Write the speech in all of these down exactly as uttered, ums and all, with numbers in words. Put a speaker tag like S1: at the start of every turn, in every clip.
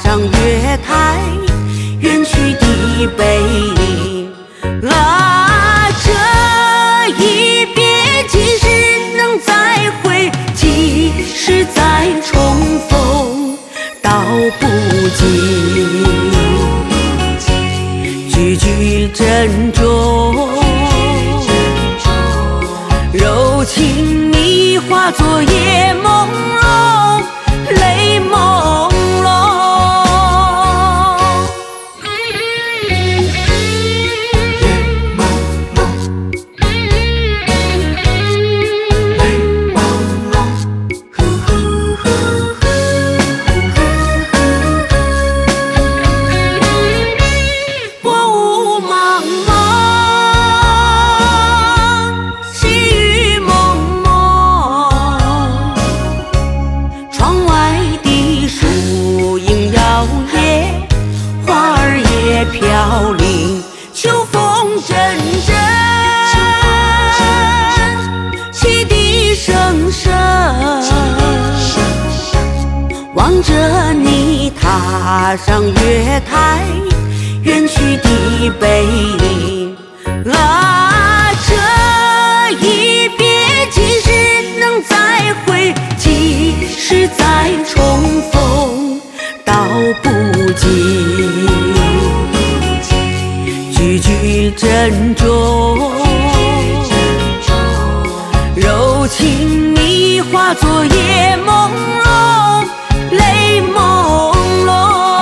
S1: 上月台，远去的背影啊，这一别几时能再会？几时再重逢？道不尽，句句珍重，柔情蜜化作夜朦胧，泪朦胧。飘零，秋风阵阵，汽笛声声，望着你踏上月台，远去的背影啊，这一别几时能再会？几时再重逢？道不尽，句句珍重，柔情蜜化作夜朦胧，泪朦胧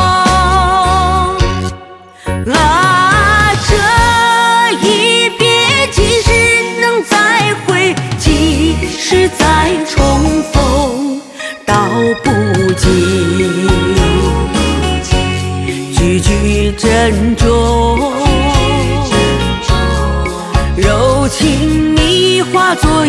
S1: 啊，这一别几时能再会？几时再重逢？道不尽，句句珍重，柔情蜜化作